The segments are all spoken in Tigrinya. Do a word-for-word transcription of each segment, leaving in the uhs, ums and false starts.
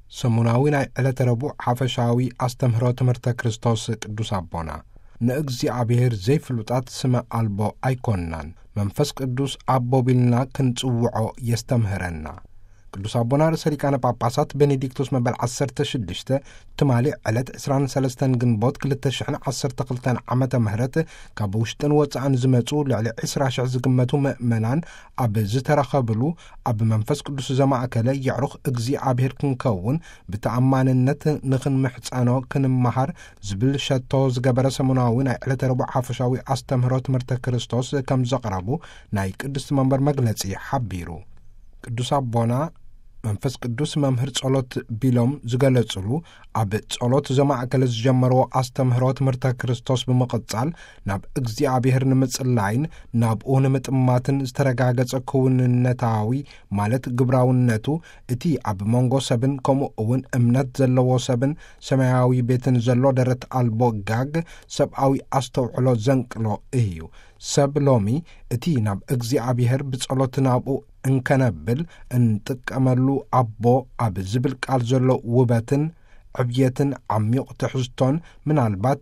ሰሙናዊ ናይ ዕለተ ረቡዕ ሓፈሻዊ አስተምህሮ ትምህርተ ክርስቶስ ቅዱስ አቦና ንእግዚአብሔር ዘይፍሉጣት ስመ አልቦ አይኮንናን መንፈስ ቅዱስ አቦ ቢልና ክንጽውዖ የስተምህረና ቅዱስ አቦና ርእሰ ሊቃነ ጳጳሳት ቤኔዲክቶስ መበል ዓሰርተ ሽዱሽተ ትማሊ ዕለት ዕስራን ሰለስተን ግንቦት ክልተ ሽሕን ዓሰርተ ክልተን ዓመተ ምህረት ካብ ውሽጥን ወፃእን ዝመጹ ልዕሊ ዒስራ ሽሕ ዝግመቱ ምእመናን ኣብ ዝተረኸብሉ ኣብ መንፈስ ቅዱስ ዘማእከለ የዕሩኽ እግዚአብሔር ክንከውን ብተኣማንነት ንኽንምሕፀኖ ክንመሃር ዝብል ሸቶ ዝገበረ ሰሙናዊ ናይ ዕለተ ረቡዕ ሓፈሻዊ አስተምህሮ ትምህርተ ክርስቶስ ከም ዘቕረቡ ናይ ቅድስቲ መንበር መግለጺ ሓቢሩ ቅዱስ አቦና መንፈስ ቅዱስ መምህር ጸሎት ቢሎም ዝገለጽሉ ኣብ ጸሎት ዘማእከለ ዝጀመርዎ አስተምህሮ ትምህርተ ክርስቶስ ብምቕጻል ናብ እግዚአብሔር ንምጽላይን ናብኡ ንምጥማትን ዝተረጋገጸ ክውንነታዊ ማለት ግብራውነቱ እቲ ኣብ መንጎ ሰብን ከምኡ እውን እምነት ዘለዎ ሰብን ሰማያዊ ቤትን ዘሎ ደረት አልቦ ጋግ ሰብኣዊ አስተውዕሎ ዘንቅሎ እዩ ሰብ ሎሚ እቲ ናብ እግዚአብሔር ብጸሎት ናብኡ እንከነብል እንጥቀመሉ አቦ ኣብ ዝብል ቃል ዘሎ ውበትን ዕብየትን ዓሚቕ ትሕዝቶን ምናልባት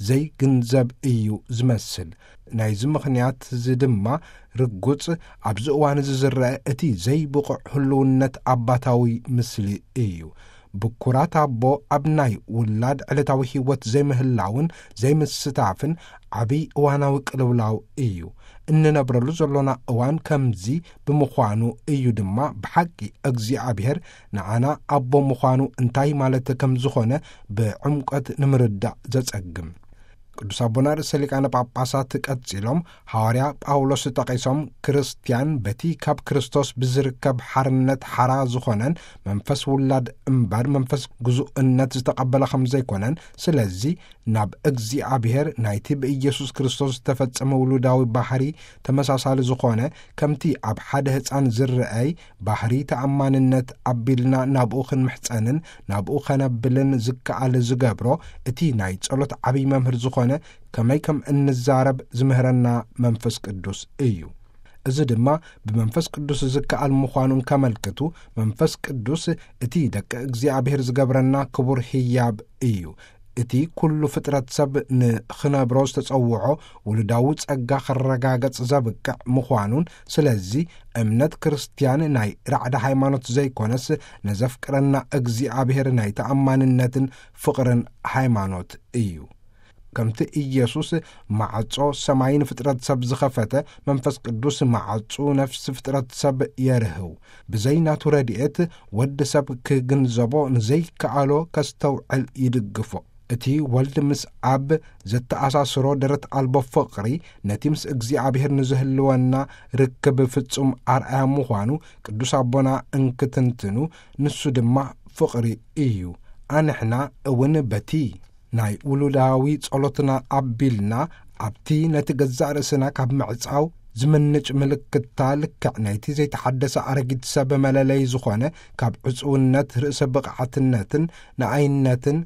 ዘይግንዘብ እዩ ዝመስል ናይዚ ምኽንያት እዚ ድማ ርጉጽ ኣብዚ እዋን እዚ ዝርአ እቲ ዘይብቑዕ ህልውነት ኣባታዊ ምስሊ እዩ ብኩራት አቦ ኣብ ናይ ውላድ ዕለታዊ ህይወት ዘይምህላውን ዘይምስታፍን ዓብይ እዋናዊ ቅልውላው እዩ እንነብረሉ ዘሎና እዋን ከምዚ ብምዃኑ እዩ ድማ ብሓቂ እግዚአብሔር ንዓና አቦ ምዃኑ እንታይ ማለት ከም ዝኾነ ብዕምቀት ንምርዳእ ዘጸግም ቅዱስ አቦና ርእሰ ሊቃነ ጳጳሳት ቀጺሎም ሐዋርያ ጳውሎስ ጠቒሶም ክርስቲያን በቲ ካብ ክርስቶስ ብዝርከብ ሓርነት ሓራ ዝኾነን መንፈስ ውላድ እምበር መንፈስ ግዙእነት ዝተቐበለ ከም ዘይኮነን ስለዚ ናብ እግዚአብሔር ናይቲ ብኢየሱስ ክርስቶስ ዝተፈጸመ ውሉዳዊ ባህሪ ተመሳሳሊ ዝኾነ ከምቲ ኣብ ሓደ ህፃን ዝርአይ ባህሪ ተኣማንነት ኣቢልና ናብኡ ክንምሕፀንን ናብኡ ኸነብልን ዝከኣል ዝገብሮ እቲ ናይ ጸሎት ዓብይ መምህር ዝኾነ ከመይ ከም እንዛረብ ዝምህረና መንፈስ ቅዱስ እዩ እዚ ድማ ብመንፈስ ቅዱስ ዝከኣል ምዃኑን ከመልክቱ መንፈስ ቅዱስ እቲ ደቂ እግዚአብሔር ዝገብረና ክቡር ህያብ እዩ እቲ ኩሉ ፍጥረት ሰብ ንኽነብሮ ዝተጸውዖ ውሉዳዊ ጸጋ ኸረጋገጽ ዘብቅዕ ምዃኑን ስለዚ እምነት ክርስቲያን ናይ ራዕዳ ሃይማኖት ዘይኮነስ ነዘፍቅረና እግዚአብሔር ናይ ተኣማንነትን ፍቕርን ሃይማኖት እዩ ከምቲ ኢየሱስ ማዕጾ ሰማይን ፍጥረት ሰብ ዝኸፈተ መንፈስ ቅዱስ ማዕጹ ነፍሲ ፍጥረት ሰብ የርህው ብዘይናቱ ረድኤት ወዲ ሰብ ክግንዘቦ ንዘይከኣሎ ከስተውዕል ይድግፎ እቲ ወልድ ምስ አብ ዘተኣሳስሮ ደረት አልቦ ፍቕሪ ነቲ ምስ እግዚአብሔር ንዝህልወና ርክብ ፍጹም ኣርአያ ምዃኑ ቅዱስ አቦና እንክትንትኑ ንሱ ድማ ፍቕሪ እዩ ኣንሕና እውን በቲ ናይ ውሉዳዊ ጸሎትና ኣቢልና ኣብቲ ነቲ ገዛእ ርእስና ካብ ምዕጻው ዝምንጭ ምልክታ ልክዕ ናይቲ ዘይተሓደሰ ኣረጊት ሰብ መለለይ ዝኾነ ካብ ዕጹውነት ርእሰ ብቕዓትነትን ንኣይነትን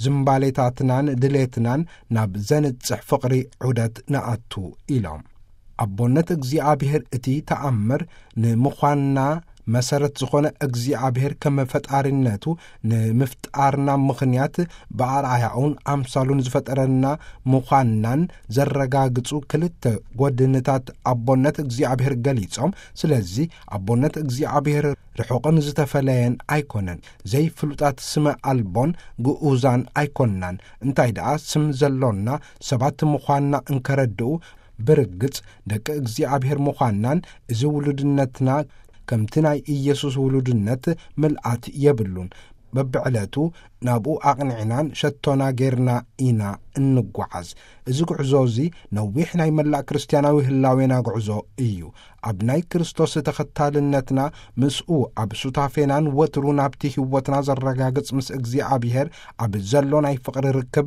ዝምባሌታትናን ድሌትናን ናብ ዘንጽሕ ፍቕሪ ዑደት ነኣቱ ኢሎም ኣቦነት እግዚአብሔር እቲ ተኣምር ንምዃንና መሰረት ዝኾነ እግዚአብሔር ከም ፈጣሪነቱ ንምፍጣርና ምኽንያት በኣርአያውን ኣምሳሉን ዝፈጠረና ምዃንናን ዘረጋግጹ ክልተ ጐድንታት ኣቦነት እግዚአብሔር ገሊጾም ስለዚ ኣቦነት እግዚአብሔር ርሑቕን ዝተፈለየን ኣይኮነን ዘይፍሉጣት ስመ አልቦን ግኡዛን ኣይኮንናን እንታይ ደኣ ስም ዘሎና ሰባት ምዃንና እንከረድኡ ብርግጽ ደቂ እግዚአብሔር ምዃንናን እዚ ውሉድነትና ከምቲ ናይ ኢየሱስ ውሉድነት ምልኣት የብሉን በብዕለቱ ናብኡ ኣቕኒዕናን ሸቶና ጌርና ኢና እንጓዓዝ እዚ ጉዕዞ እዚ ነዊሕ ናይ መላእ ክርስቲያናዊ ህላዌና ጉዕዞ እዩ ኣብ ናይ ክርስቶስ ተኸታልነትና ምስኡ ኣብ ሱታፌናን ወትሩ ናብቲ ህይወትና ዘረጋግጽ ምስ እግዚአብሔር ኣብ ዘሎ ናይ ፍቕሪ ርክብ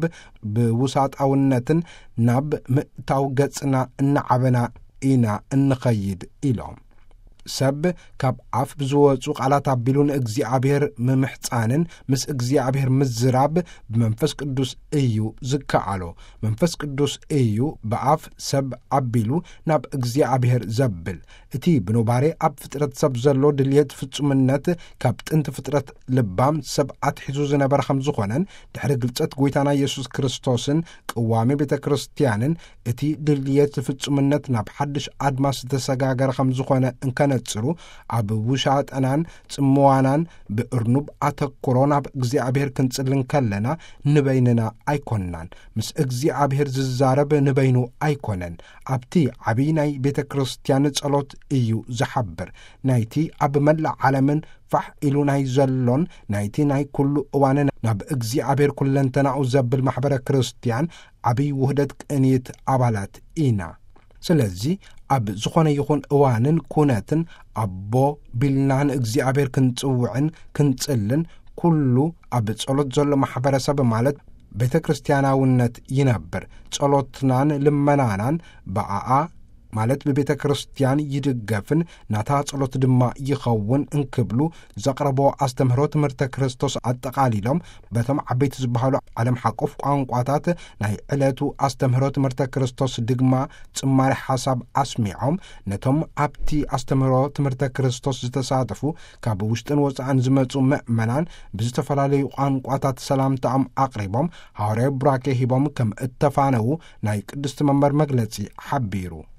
ብውሳጣውነትን ናብ ምእታው ገጽና እናዓበና ኢና እንኸይድ ኢሎም ሰብ ካብ ኣፍ ብዝወፁ ቃላት ኣቢሉ ንእግዚአብሔር ምምሕፃንን ምስ እግዚአብሔር ምዝራብ ብመንፈስ ቅዱስ እዩ ዝከኣሎ። መንፈስ ቅዱስ እዩ ብኣፍ ሰብ ኣቢሉ ናብ እግዚአብሔር ዘብል። እቲ ብኖባሬ ኣብ ፍጥረት ሰብ ዘሎ ድልየት ፍጹምነት ካብ ጥንቲ ፍጥረት ልባም ሰብ ኣትሒዙ ዝነበረ ከም ዝኾነን ድሕሪ ግልጸት ጎይታና ኢየሱስ ክርስቶስን ቅዋሜ ቤተ ክርስቲያንን እቲ ድልየት ፍጹምነት ናብ ሓድሽ ኣድማስ ዝተሰጋገረ ከም ዝኾነ እንከነጽሩ ኣብ ውሻጠናን ጽምዋናን ብእርኑብ ኣተኩሮ ናብ እግዚአብሔር ክንጽልን ከለና ንበይንና ኣይኮንናን። ምስ እግዚአብሔር ዝዛረብ ንበይኑ ኣይኮነን። ኣብቲ ዓብይ ናይ ቤተ ክርስቲያን ጸሎት እዩ ዝሓብር። ናይቲ ኣብ መላእ ዓለምን ፋሕ ኢሉ ናይ ዘሎን ናይቲ ናይ ኩሉ እዋንን ናብ እግዚአብሔር ኩለንተናኡ ዘብል ማሕበረ ክርስቲያን ዓብይ ውህደት ቅንይት ኣባላት ኢና። ስለዚ ኣብ ዝኾነ ይኹን እዋንን ኩነትን ኣቦ ቢልናን እግዚአብሔር ክንጽውዕን ክንጽልን ኩሉ ኣብ ጸሎት ዘሎ ማሕበረሰብ ማለት ቤተ ክርስቲያናውነት ይነብር። ጸሎትናን ልመናናን በኣኣ ማለት ብቤተ ክርስቲያን ይድገፍን ናታ ጸሎት ድማ ይኸውን እንክብሉ ዘቕረቦ ኣስተምህሮ ትምህርተ ክርስቶስ ኣጠቃሊሎም በቶም ዓበይቲ ዝበሃሉ ዓለም ሓቆፍ ቋንቋታት ናይ ዕለቱ ኣስተምህሮ ትምህርተ ክርስቶስ ድግማ ጽማሪ ሓሳብ ኣስሚዖም ነቶም ኣብቲ ኣስተምህሮ ትምህርተ ክርስቶስ ዝተሳተፉ ካብ ውሽጥን ወፃእን ዝመፁ ምእመናን ብዝተፈላለዩ ቋንቋታት ሰላምታኦም ኣቕሪቦም ሐዋርያዊ ቡራኬ ሂቦም ከም እተፋነዉ ናይ ቅድስቲ መንበር መግለጺ ሓቢሩ።